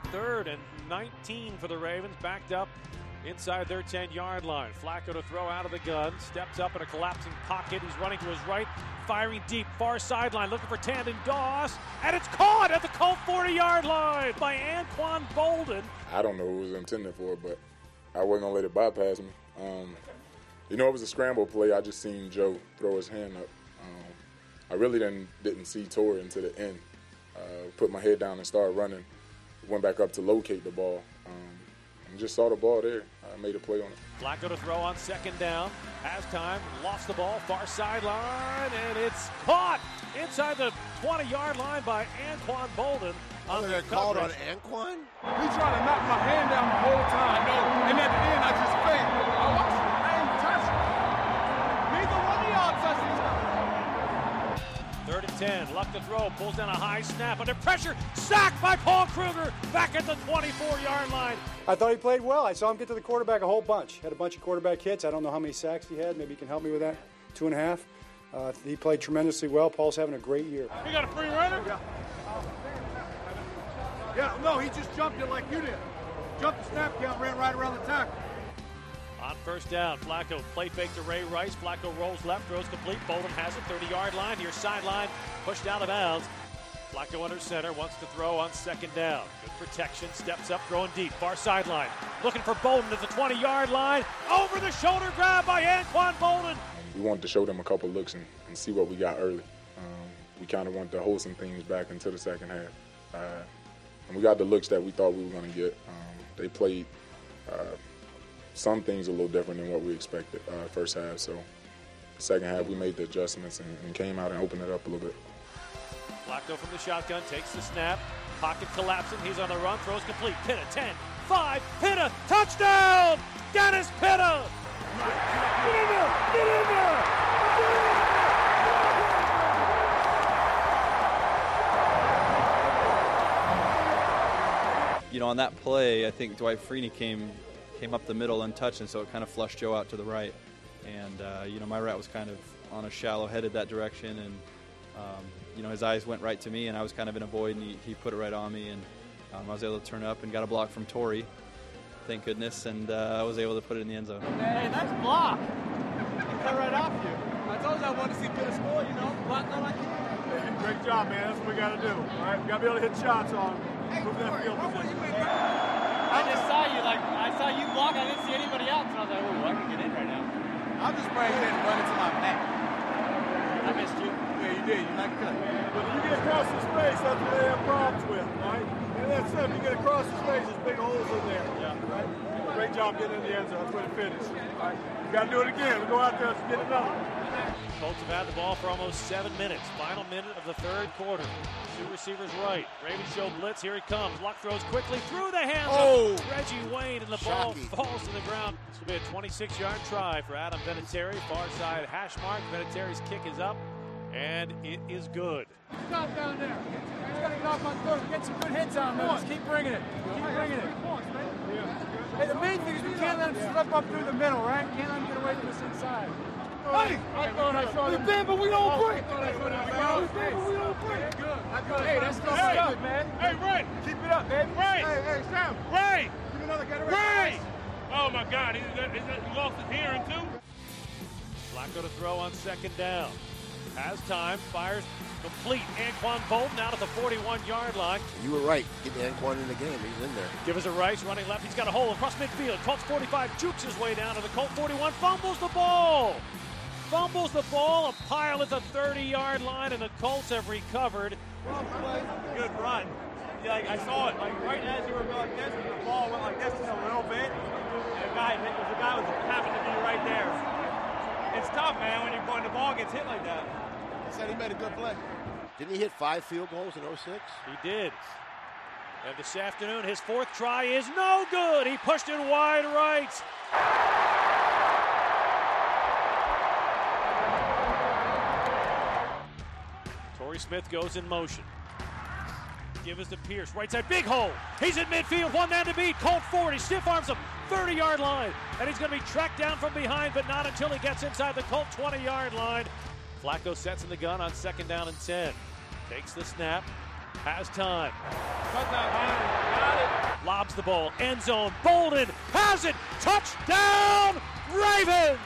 3rd and 19 for the Ravens, backed up inside their 10-yard line. Flacco to throw out of the gun, steps up in a collapsing pocket. He's running to his right, firing deep, far sideline, looking for Tandon Doss, and it's caught at the Colt 40-yard line by Anquan Boldin. I don't know who it was intended for, but I wasn't going to let it bypass me. It was a scramble play. I just seen Joe throw his hand up. I really didn't see Torrey until the end. Put my head down and started running. Went back up to locate the ball. And just saw the ball there. I made a play on it. Flacco to throw on 2nd down. Has time, lost the ball, far sideline, and it's caught inside the 20-yard line by Anquan Boldin. They're called on Anquan? He tried to knock my hand down the whole time. And at the end, I just faked. I watched it. I ain't touched it. Neither one of y'all touched each other. 3rd and 10. Luck to throw. Pulls down a high snap. Under pressure. Sacked by Paul Kruger. Back at the 24-yard line. I thought he played well. I saw him get to the quarterback a whole bunch. Had a bunch of quarterback hits. I don't know how many sacks he had. Maybe he can help me with that. 2.5. He played tremendously well. Paul's having a great year. You got a free runner? Yeah, no, he just jumped it like you did. Jumped the snap count, ran right around the tackle. On 1st down, Flacco play fake to Ray Rice. Flacco rolls left, throws complete. Boldin has it, 30-yard line. Near sideline, pushed out of bounds. Flacco under center, wants to throw on 2nd down. Good protection, steps up, throwing deep. Far sideline, looking for Boldin at the 20-yard line. Over the shoulder grab by Anquan Boldin. We wanted to show them a couple looks and see what we got early. We kind of wanted to hold some things back into the second half. And we got the looks that we thought we were going to get. They played some things a little different than what we expected first half. So second half, we made the adjustments and came out and opened it up a little bit. Flacco from the shotgun takes the snap. Pocket collapsing. He's on the run. Throws complete. Pitta 10, 5. Pitta touchdown. Dennis Pitta. Get in there. Get in there. On that play, I think Dwight Freeney came up the middle untouched, and so it kind of flushed Joe out to the right. And, my route was kind of on a shallow, headed that direction. And, his eyes went right to me, and I was kind of in a void, and he put it right on me. And I was able to turn up and got a block from Torrey, thank goodness, and I was able to put it in the end zone. Hey, nice block. Cut right off you. I told you I wanted to see Pitta score, block like you. Hey, great job, man. That's what we got to do. All right, we got to be able to hit shots on him. Move that field position. I just saw you, I saw you block. I didn't see anybody else, and I was like, I can get in right now. I'm just praying you didn't run into my back. I missed you. Yeah, you did. You like cut. But when you get across the space, that's what they have problems with, right? And that's it. You get across the space, there's big holes in there. Yeah. Right? Great job getting in the end zone. That's where it finished. All right. You got to do it again. We go out there and get another. Colts have had the ball for almost 7 minutes. Final minute of the 3rd quarter. 2 receivers right. Ravens show blitz. Here he comes. Luck throws quickly through the hands of Reggie Wayne, and the ball falls to the ground. This will be a 26-yard try for Adam Vinatieri. Far side hash mark. Vinatieri's kick is up, and it is good. Stop down there. He's got to knock on third. Get some good hits on him. Just keep bringing it. Keep bringing it. Hey, the main thing is we can't let him slip up through the middle, right? Can't let him get away from us inside. Hey! I thought I saw him. But we don't break. Hey, that's good stuff, man. Hey, Ray! Keep it up, man. Ray! Hey, Sam. Ray! Give another get away. Ray! Oh, my God. He lost his hearing, too? Flacco to throw on 2nd down. Has time. Fires complete. Anquan Boldin out at the 41-yard line. You were right. Get Anquan in the game. He's in there. Give us a Rice running left. He's got a hole across midfield. Colts 45 jukes his way down to the Colt 41. Fumbles the ball. Fumbles the ball. A pile at the 30-yard line, and the Colts have recovered. Good run. I saw it. Right as you were going this, the ball went like this a little bit. And the guy happened to be right there. It's tough, man, when the ball gets hit like that. He said he made a good play. Didn't he hit 5 field goals in 06? He did. And this afternoon, his 4th try is no good. He pushed it wide right. Torrey Smith goes in motion. Give us to Pierce. Right side, big hole. He's in midfield. One man to beat. Colt 40. Stiff arms him. 30-yard line. And he's going to be tracked down from behind, but not until he gets inside the Colt 20-yard line. Flacco sets in the gun on 2nd down and 10. Takes the snap. Has time. Got it. Lobs the ball. End zone. Bolden has it. Touchdown, Ravens!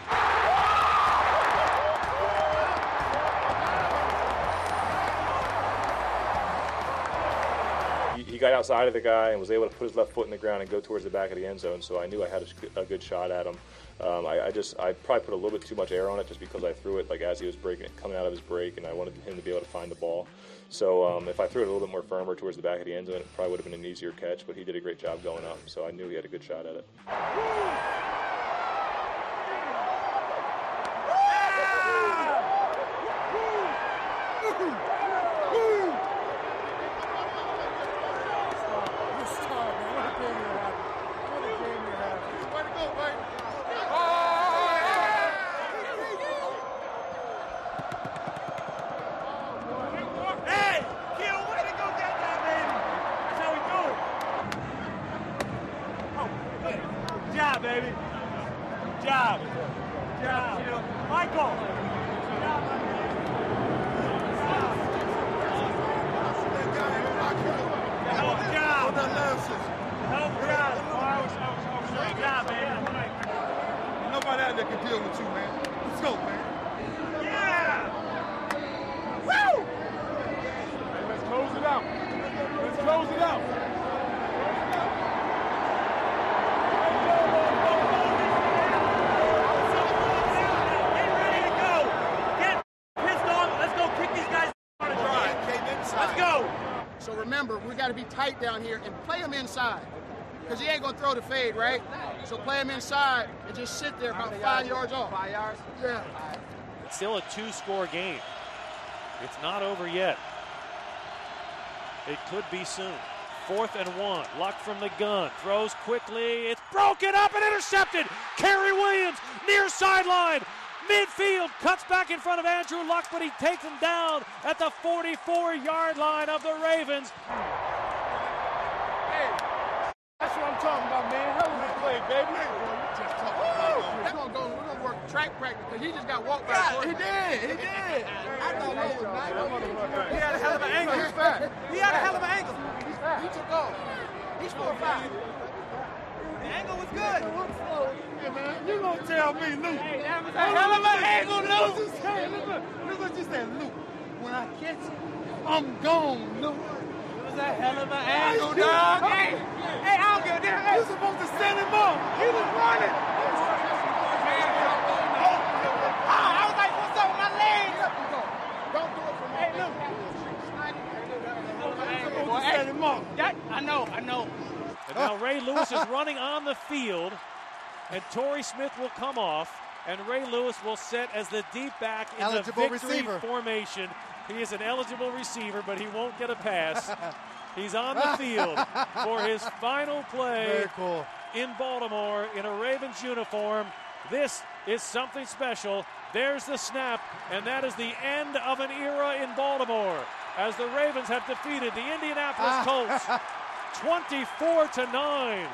He got outside of the guy and was able to put his left foot in the ground and go towards the back of the end zone, so I knew I had a good shot at him. I probably put a little bit too much air on it just because I threw it like as he was breaking it, coming out of his break, and I wanted him to be able to find the ball. So if I threw it a little bit more firmer towards the back of the end zone, it probably would have been an easier catch, but he did a great job going up, so I knew he had a good shot at it. Baby. Good job. Good job. Michael. Good job, my man. Hell of a job. Hell of a job. Great job, man. Nobody out there can deal with you, man. Let's go, man. Yeah. Woo! Let's close it out. Let's close it out. So remember, we got to be tight down here and play him inside, because he ain't going to throw the fade, right? So play him inside and just sit there about 5 yards off. 5 yards? Yeah. It's still a 2-score game. It's not over yet. It could be soon. 4th and 1. Luck from the gun. Throws quickly. It's broken up and intercepted. Kerry Williams near sideline. Midfield, cuts back in front of Andrew Luck, but he takes him down at the 44-yard line of the Ravens. Hey, that's what I'm talking about, man. Hell of a play, baby. We're gonna work track practice, because he just got walked by. Yeah, he did. I thought that was nice. He had a hell of an angle. He's fast. He had a hell of an angle. He took off. He scored 5. The angle was good. Hey, man, you gonna tell me, Luke? Hey, that was a hell of an angle, Luke. Look what you said, Luke. When I catch it, I'm gone, Luke. It was a hell of an angle, dog. Hey, I don't give a damn. Hey, You're supposed to send him up. He was running. I was like, what's up with my legs? Don't do it for me. Hey, Luke. Send him up. I know. And now Ray Lewis is running on the field, and Torrey Smith will come off, and Ray Lewis will set as the deep back in eligible the victory receiver formation. He is an eligible receiver, but he won't get a pass. He's on the field for his final play. Very cool. In Baltimore in a Ravens uniform. This is something special. There's the snap, and that is the end of an era in Baltimore as the Ravens have defeated the Indianapolis Colts 24-9.